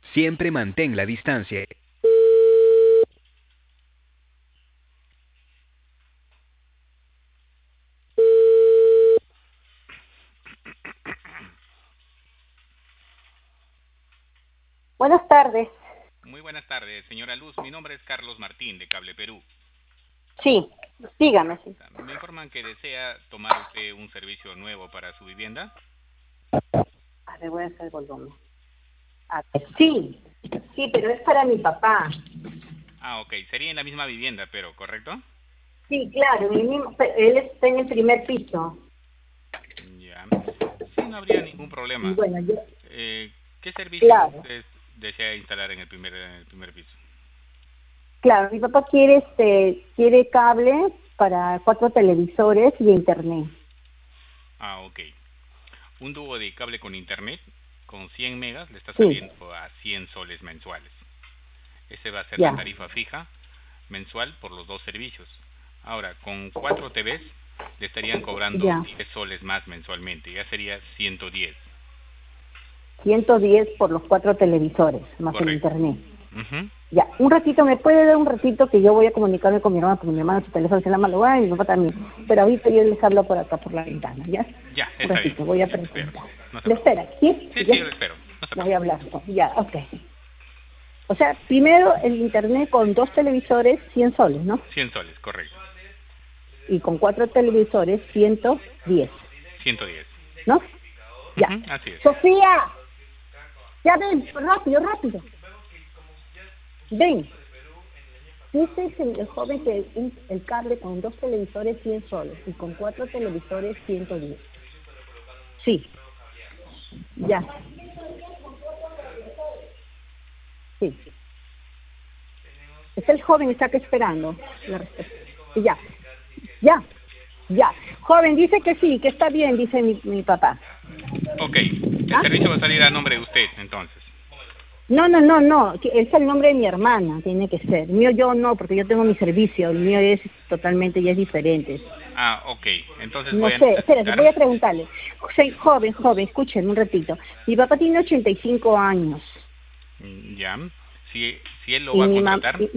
Siempre mantén la distancia. Buenas tardes. Muy buenas tardes, señora Luz. Mi nombre es Carlos Martín, de Cable Perú. Sí, dígame. Sí. Me informan que desea tomar usted un servicio nuevo para su vivienda. A ver, voy a hacer el volumen. A ver, sí, pero es para mi papá. Ah, ok. Sería en la misma vivienda, pero, ¿correcto? Sí, claro, él está en el primer piso. Ya. Sí, no habría ningún Y problema. bueno, ¿Qué servicio claro, usted desea instalar en el primer piso? claro, mi papá quiere cable para 4 televisores y internet. Ah, ok. Un tubo de cable con internet con 100 megas le está Sí, saliendo a 100 soles mensuales. Ese va a ser la ya, tarifa fija mensual por los dos servicios. Ahora, con 4 TVs le estarían cobrando ya. 10 soles más mensualmente, ya sería 110. 110 por los 4 televisores, más el Correcto. internet. Ujú. Ya, un ratito, ¿me puede dar un ratito que yo voy a comunicarme con mi hermano, porque mi hermano su teléfono se llama Lugar y mi papá también? Pero ahorita yo les hablo por acá, por la ventana, ¿ya? Ya, Un está bien. ratito, voy a Yo le espero. preguntar. No se ¿Le preocupe. espera? ¿Sí? Sí, ¿Ya? yo le espero. No se Voy a preocupe. hablar. Ya, ok. O sea, primero el internet con 2 televisores, 100 soles, ¿no? 100 soles, correcto. Y con 4 televisores, 110, 110. ¿no? Ya. Ujú, así es. Sofía, ya ven, rápido, rápido. Ven. Dice el joven que el cable con 2 televisores 100 soles y con 4 televisores 110. Sí, ya, sí. Es el joven, está acá esperando la respuesta. Ya, ya, ya. Joven, dice que sí, que está bien, dice mi papá. Ok. El ¿Ah? servicio va a salir a nombre de usted, entonces. No, es el nombre de mi hermana, tiene que ser. El mío yo no, porque yo tengo mi servicio, el mío es totalmente, ya es diferente. Ah, ok. Entonces No voy a sé, espérate, necesitar. voy a preguntarle. Joven, escúchenme un ratito. Mi papá tiene 85 años. Ya. Si él lo Y va a mi mamá, contratar,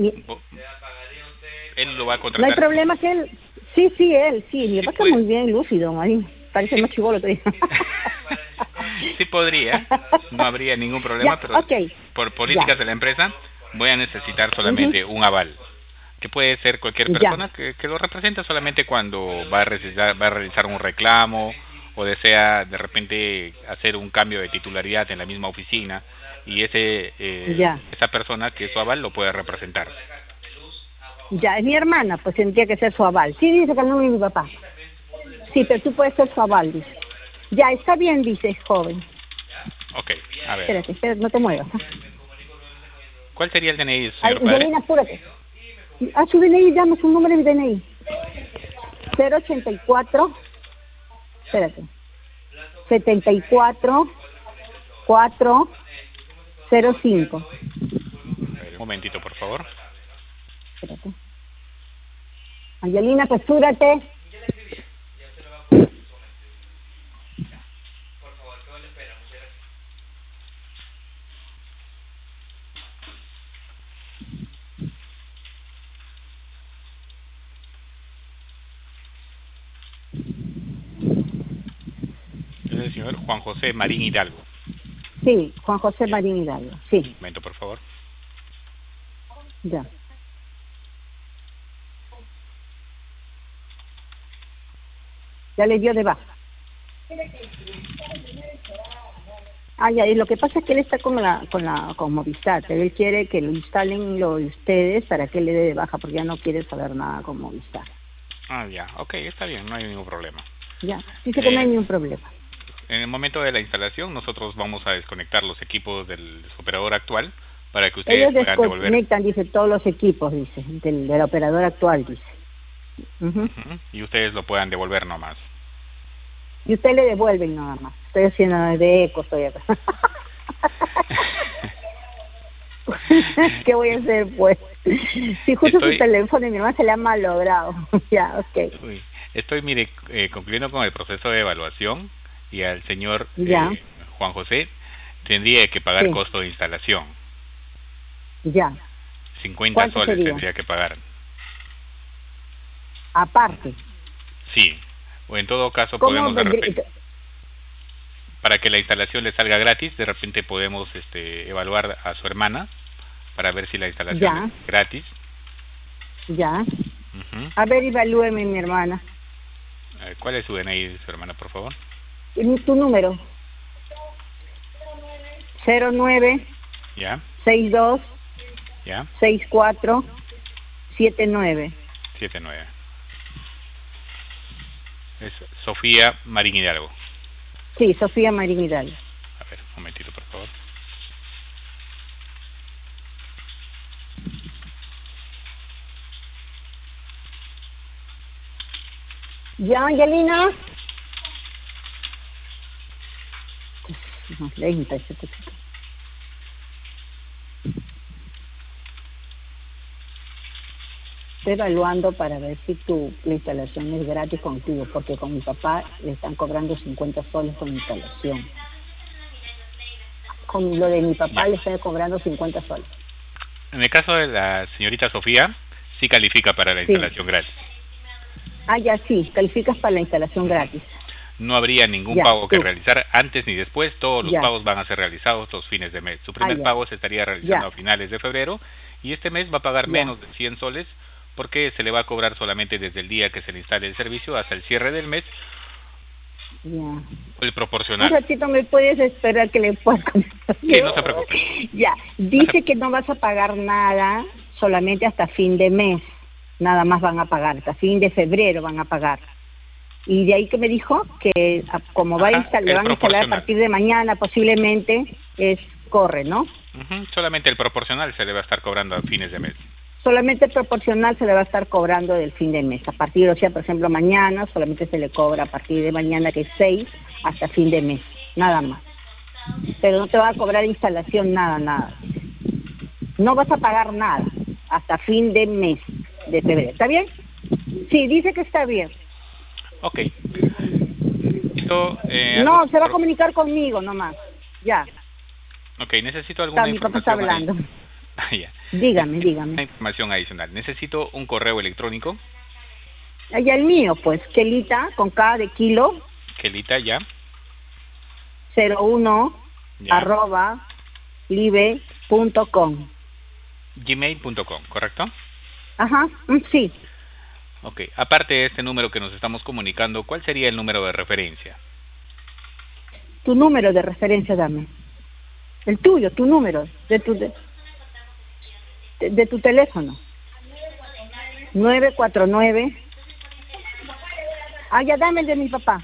él lo va a no hay contratar. problema que él, sí, mi Sí papá está puede, muy bien lúcido, Marín, parece sí, más chibolo todavía. sí podría, no habría ningún Ya, problema, pero ok, por ya, políticas de la empresa voy a necesitar ujú, solamente un aval, que puede ser cualquier ya, persona que lo represente solamente cuando va a realizar un reclamo o desea de repente hacer un cambio de titularidad en la misma oficina y ya, esa persona que es su aval lo puede representar. ya, es mi hermana, pues tendría que ser su aval. Sí, dice que el nombre de mi papá. Sí, pero tú puedes ser su aval, dice. Ya, está bien, dice, joven. Ok, a ver. Espérate, no te muevas. ¿Ah? ¿Cuál sería el DNI, Ay, señor padre? Yelena, apúrate. A su DNI, llama su número de DNI. 084, espérate, 74 405. A ver, un momentito, por favor. Espérate. Angelina, apúrate. Es el señor Juan José Marín Hidalgo. Sí, Juan José Ya, Marín Hidalgo. un Sí, momento, por favor. ya. Ya le dio de baja. Ah, ya, y lo que pasa es que él está con Movistar, pero él quiere que lo instalen lo de ustedes para que él le dé de baja, porque ya no quiere saber nada con Movistar. Ah, ya, ok, está bien, no hay ningún problema. Ya, dice que no hay Eh, ningún problema. en el momento de la instalación, nosotros vamos a desconectar los equipos del operador actual para que ustedes Ellos puedan devolver. desconectan, dice, todos los equipos, dice, del operador actual, dice. Ujú. Ujú, y ustedes lo puedan devolver nomás. Y usted le devuelven nada más. Estoy haciendo de eco, estoy acá. ¿Qué voy a hacer, pues? Si justo su Estoy, teléfono y mi mamá se le ha malogrado. Ya, ok. uy, mire, concluyendo con el proceso de evaluación y al señor Ya, Juan José tendría que pagar sí. costo de instalación. Ya. 50 ¿Cuánto soles sería? tendría que pagar. Aparte. Sí. O en todo caso ¿Cómo podemos de vendría? repente, para que la instalación le salga gratis, de repente podemos evaluar a su hermana para ver si la instalación Ya, es gratis. ya. Ujú. A ver, evalúeme, mi hermana. A ver, ¿cuál es su DNI de su hermana, por favor? ¿Y tu número? 09 Ya, 62 ya, 64 79. 79. Es Sofía Marín Hidalgo. Sí, Sofía Marín Hidalgo. A ver, un momentito, por favor. ¿Ya, Angelina? No, lenta esta chica. Estoy evaluando para ver si la instalación es gratis contigo, porque con mi papá le están cobrando 50 soles con instalación. Con lo de mi papá Ya. le están cobrando 50 soles. En el caso de la señorita Sofía, sí califica para la Sí. instalación gratis. Ah, ya sí, calificas para la instalación gratis. No habría ningún Ya, pago que tú. realizar antes ni después. Todos los Ya. pagos van a ser realizados los fines de mes. Su primer ya. pago se estaría realizando Ya. a finales de febrero y este mes va a pagar Ya. menos de 100 soles porque se le va a cobrar solamente desde el día que se le instale el servicio hasta el cierre del mes, Ya. el Un proporcional. ratito me puedes esperar que le pueda contestar. Sí, no se preocupe. Ya, dice que no vas a pagar nada solamente hasta fin de mes. Nada más van a pagar, hasta fin de febrero van a pagar. Y de ahí que me dijo que como Ajá, le es van a instalar a proporcional. partir de mañana posiblemente, corre, ¿no? Ujú, solamente el proporcional se le va a estar cobrando a fines de mes. Solamente proporcional se le va a estar cobrando del fin de mes. A partir, o sea, por ejemplo, mañana solamente se le cobra a partir de mañana, que es 6, hasta fin de mes, nada más. Pero no te va a cobrar instalación, nada. No vas a pagar nada hasta fin de mes de febrero. ¿Está bien? Sí, dice que está bien. Ok. Necesito, No, se va a comunicar conmigo nomás. Ya. Ok, necesito alguna Mi papá está información. hablando. Ya. Dígame. Una información adicional. Necesito un correo electrónico. Allá el mío, pues, Kelita, con K de kilo, Kelita, ya. 01 Ya. arroba live.com. Gmail.com, ¿correcto? Ajá, sí. Ok. Aparte de este número que nos estamos comunicando, ¿cuál sería el número de referencia? Tu número de referencia, dame. El tuyo, tu número, de tu teléfono. 949. Ah, ya dame el de mi papá.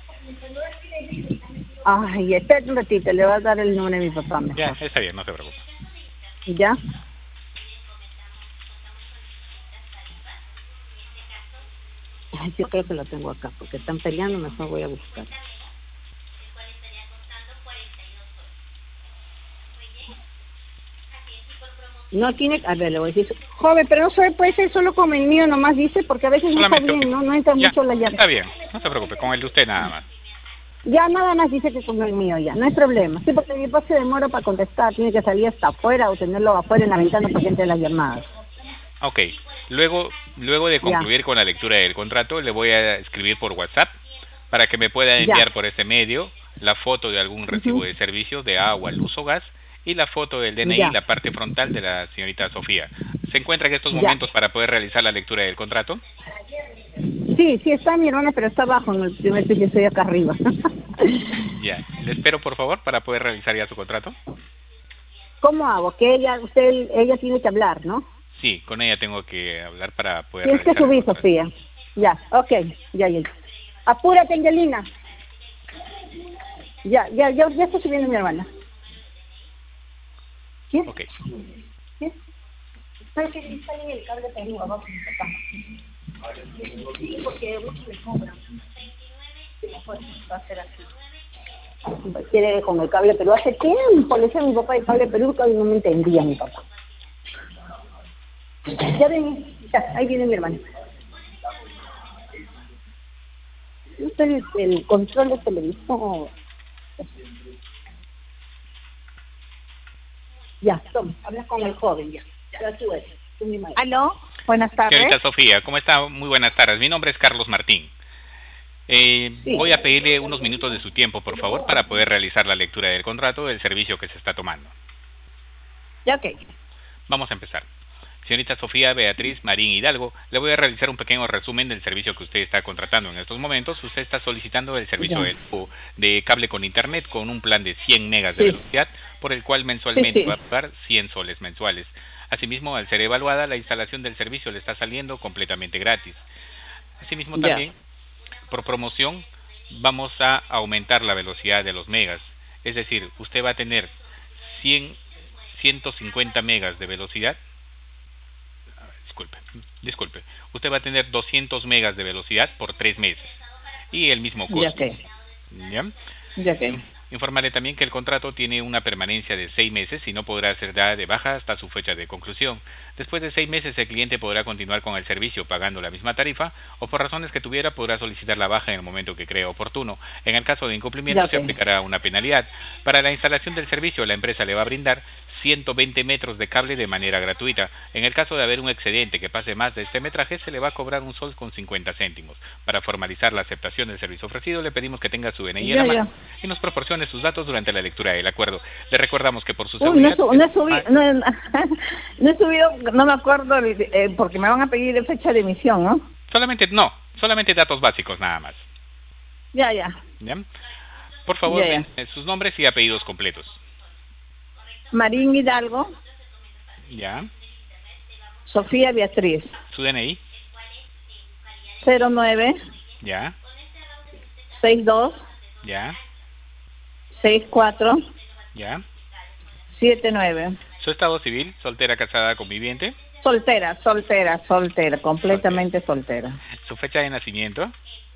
Ay, espera un ratito, le vas a dar el número de mi papá mejor. Ya, está bien, no se preocupe. ¿Ya? Ay, yo creo que lo tengo acá, porque están peleando, mejor voy a buscar. No tiene, a ver, le voy a decir, joven, pero no se puede ser solo con el mío nomás, dice, porque a veces Solamente, no está bien, ok. no entra Ya, mucho la llave. está bien, no se preocupe, con el de usted nada más. Ya nada más dice que con el mío ya, no hay problema. Sí, porque mi papá se demora para contestar, tiene que salir hasta afuera o tenerlo afuera en la ventana para que entre las llamadas. Ok, luego de concluir con la lectura del contrato, le voy a escribir por WhatsApp para que me pueda enviar por ese medio la foto de algún recibo de servicio de agua, luz o gas y la foto del DNI, la parte frontal de la señorita Sofía. ¿Se encuentra en estos momentos para poder realizar la lectura del contrato? Sí, está mi hermana, pero está abajo en el primer piso, estoy acá arriba. Ya, le espero por favor para poder realizar ya su contrato. ¿Cómo hago? Que ella tiene que hablar, ¿no? Sí, con ella tengo que hablar para poder Tienes que realizar subir, Sofía. Ya, ok, ya. Apúrate, Angelina. Ya está subiendo mi hermana. ¿Quién? Ok. ¿Quién? ¿Sabes que está en el cable Perú abajo de mi papá? Sí, porque mucho le cobran. Sí, mejor va a ser así. Quiere con el cable Perú. Hace tiempo le decía a mi papá el cable Perú, que no me entendía mi papá. Ya ven, ahí viene mi hermano. Usted es el control de televisión. Ya, toma, habla con el joven, ya. Ya tú eres, tú mi madre. Aló, buenas tardes. Señorita Sofía, ¿cómo está? Muy buenas tardes. Mi nombre es Carlos Martín. Sí. Voy a pedirle unos minutos de su tiempo, por favor, para poder realizar la lectura del contrato del servicio que se está tomando. Ya, ok. Vamos a empezar. Señorita Sofía Beatriz Marín Hidalgo, le voy a realizar un pequeño resumen del servicio que usted está contratando en estos momentos. Usted está solicitando el servicio de cable con internet con un plan de 100 megas de velocidad, por el cual mensualmente va a pagar 100 soles mensuales. Asimismo, al ser evaluada, la instalación del servicio le está saliendo completamente gratis. Asimismo, también, por promoción, vamos a aumentar la velocidad de los megas. Es decir, usted va a tener 150 megas de velocidad. Disculpe. Usted va a tener 200 megas de velocidad por 3 meses. Y el mismo costo. Ya que. Informarle también que el contrato tiene una permanencia de 6 meses y no podrá ser dada de baja hasta su fecha de conclusión. Después de 6 meses el cliente podrá continuar con el servicio pagando la misma tarifa o por razones que tuviera podrá solicitar la baja en el momento que cree oportuno. En el caso de incumplimiento se aplicará una penalidad. Para la instalación del servicio la empresa le va a brindar 120 metros de cable de manera gratuita. En el caso de haber un excedente que pase más de este metraje, se le va a cobrar 1 sol con 50 céntimos. Para formalizar la aceptación del servicio ofrecido, le pedimos que tenga su DNI en la mano y nos proporcione sus datos durante la lectura del acuerdo. Le recordamos que por su seguridad... No he subido, no me acuerdo, porque me van a pedir de fecha de emisión, ¿no? Solamente datos básicos nada más. Ya. Por favor, sus nombres y apellidos completos. Marín Hidalgo. Ya. Sofía Beatriz. Su DNI. 09. Ya. 62. Ya. 64. Ya. 79. Su estado civil, soltera, casada, conviviente. Soltera, completamente soltera. Su fecha de nacimiento.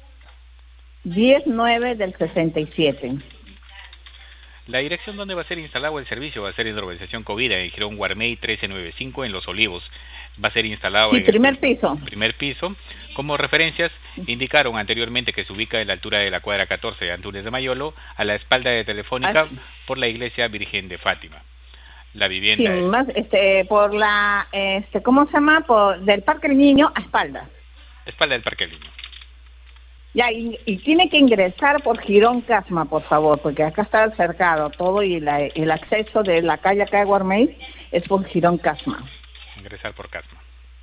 10/9 del 67. La dirección donde va a ser instalado el servicio va a ser en la urbanización Covida, en Girón Guarmey 1395, en Los Olivos. Va a ser instalado en primer piso. Como referencias, indicaron anteriormente que se ubica en la altura de la cuadra 14 de Antunes de Mayolo, a la espalda de Telefónica, por la iglesia Virgen de Fátima. La vivienda por la, ¿cómo se llama? Del Parque del Niño a espalda. Espalda del Parque del Niño. Ya, y tiene que ingresar por Girón Casma, por favor, porque acá está cercado todo y el acceso de la calle acá de Guarmey es por Girón Casma. Ingresar por Casma.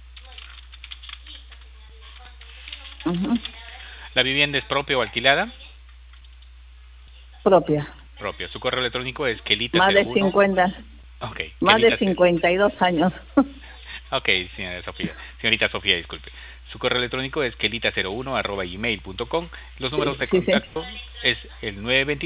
¿La vivienda es propia o alquilada? Propia. Su correo electrónico es kelita01. Más de 50. Okay. Más de 52 años. Ok, señorita Sofía, disculpe. Su correo electrónico es kelita01@gmail.com. Los números de contacto es el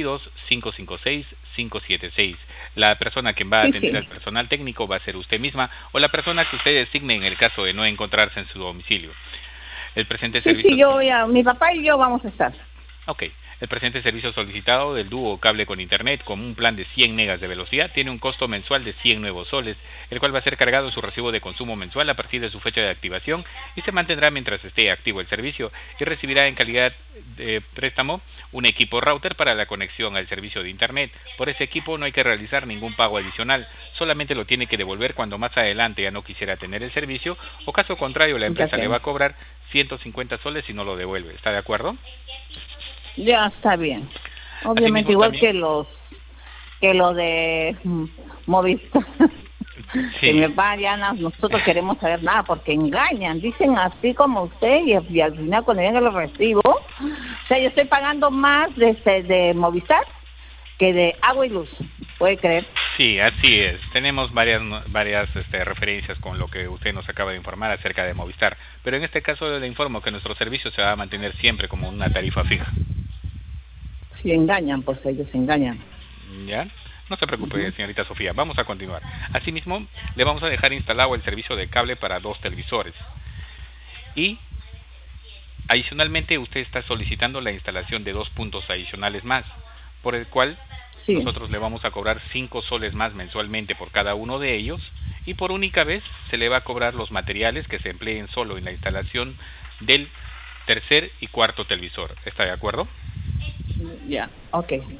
922-556-576. La persona que va a atender al personal técnico va a ser usted misma o la persona que usted designe en el caso de no encontrarse en su domicilio. El presente servicio... mi papá y yo vamos a estar. Ok. El presente servicio solicitado del dúo cable con internet con un plan de 100 megas de velocidad tiene un costo mensual de 100 nuevos soles, el cual va a ser cargado en su recibo de consumo mensual a partir de su fecha de activación y se mantendrá mientras esté activo el servicio y recibirá en calidad de préstamo un equipo router para la conexión al servicio de internet. Por ese equipo no hay que realizar ningún pago adicional, solamente lo tiene que devolver cuando más adelante ya no quisiera tener el servicio o caso contrario la empresa le va a cobrar 150 soles si no lo devuelve. ¿Está de acuerdo? Ya está bien. Obviamente igual también, que lo de Movistar. Que me vayan, nosotros queremos saber nada porque engañan, dicen así como usted y al final cuando venga el recibo, o sea, yo estoy pagando más de Movistar que de agua y luz, ¿puede creer? Sí, así es. Tenemos varias referencias con lo que usted nos acaba de informar acerca de Movistar, pero en este caso le informo que nuestro servicio se va a mantener siempre como una tarifa fija. Si engañan, pues ellos engañan. ¿Ya? No se preocupe, señorita Sofía, vamos a continuar. Asimismo, le vamos a dejar instalado el servicio de cable para 2 televisores. Y, adicionalmente, usted está solicitando la instalación de 2 puntos adicionales más, por el cual nosotros le vamos a cobrar 5 soles más mensualmente por cada uno de ellos, y por única vez se le va a cobrar los materiales que se empleen solo en la instalación del tercer y cuarto televisor. ¿Está de acuerdo? Ya, ok.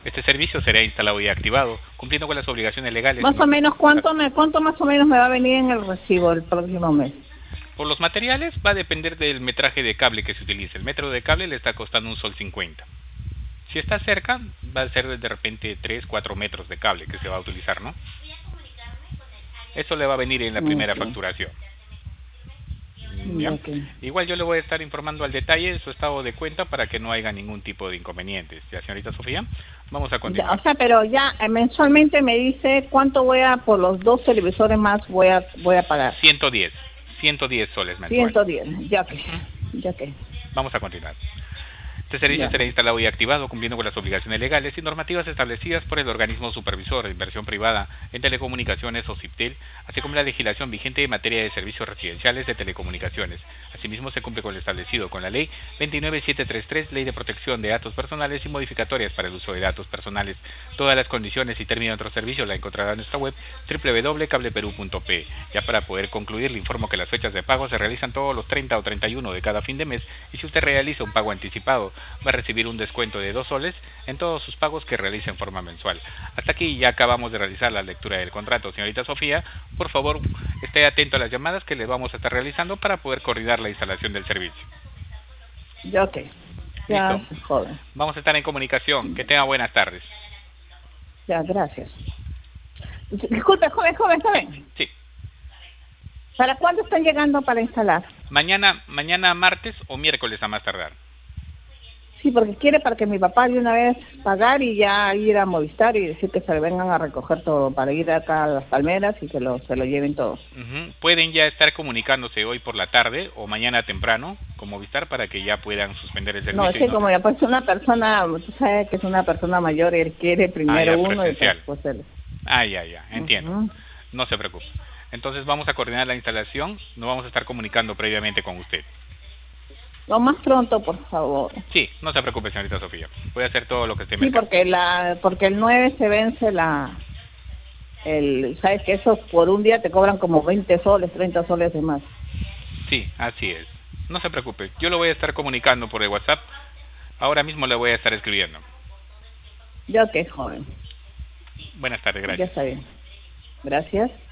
Este servicio será instalado y activado, cumpliendo con las obligaciones legales. Más o menos, ¿cuánto más o menos me va a venir en el recibo el próximo mes? Por los materiales va a depender del metraje de cable que se utilice. El metro de cable le está costando $1.50. Si está cerca, va a ser de repente 3, 4 metros de cable que se va a utilizar, ¿no? Eso le va a venir en la primera facturación. ¿Ya? Igual yo le voy a estar informando al detalle de su estado de cuenta para que no haya ningún tipo de inconvenientes. ¿Ya, señorita Sofía? Vamos a continuar. Ya, o sea, pero ya mensualmente me dice cuánto por los 2 televisores más voy a pagar. 110 soles mensuales. 110, ya que. Vamos a continuar. Este servicio será instalado y activado cumpliendo con las obligaciones legales y normativas establecidas por el organismo supervisor de inversión privada en telecomunicaciones o CIPTEL, así como la legislación vigente en materia de servicios residenciales de telecomunicaciones. Asimismo, se cumple con lo establecido con la Ley 29733, Ley de Protección de Datos Personales y modificatorias para el uso de datos personales. Todas las condiciones y términos de nuestro servicio la encontrará en nuestra web www.cableperú.pe. Ya para poder concluir, le informo que las fechas de pago se realizan todos los 30 o 31 de cada fin de mes y si usted realiza un pago anticipado, va a recibir un descuento de 2 soles en todos sus pagos que realice en forma mensual. Hasta aquí ya acabamos de realizar la lectura del contrato. Señorita Sofía, por favor, esté atento a las llamadas que le vamos a estar realizando para poder coordinar la instalación del servicio. Ya, ok. Ya, ¿listo? Joven. Vamos a estar en comunicación. Que tenga buenas tardes. Ya, gracias. Disculpe, joven. Sí. ¿Para cuándo están llegando para instalar? Mañana martes o miércoles a más tardar. Sí, porque quiere para que mi papá de una vez pagar y ya ir a Movistar y decir que se le vengan a recoger todo, para ir acá a Las Palmeras y que se lo lleven todo. Pueden ya estar comunicándose hoy por la tarde o mañana temprano con Movistar para que ya puedan suspender el servicio. No, es que como ya pues una persona, tú sabes que es una persona mayor, él quiere primero uno y después él. Ya, entiendo. No se preocupe. Entonces vamos a coordinar la instalación, nos vamos a estar comunicando previamente con usted. Lo más pronto, por favor. Sí, no se preocupe, señorita Sofía. Voy a hacer todo lo que esté Sí, porque el 9 se vence sabes que eso por un día te cobran como 20 soles, 30 soles de más. Sí, así es. No se preocupe, yo lo voy a estar comunicando por el WhatsApp. Ahora mismo le voy a estar escribiendo. Ya que joven. Buenas tardes, gracias. Ya está bien. Gracias.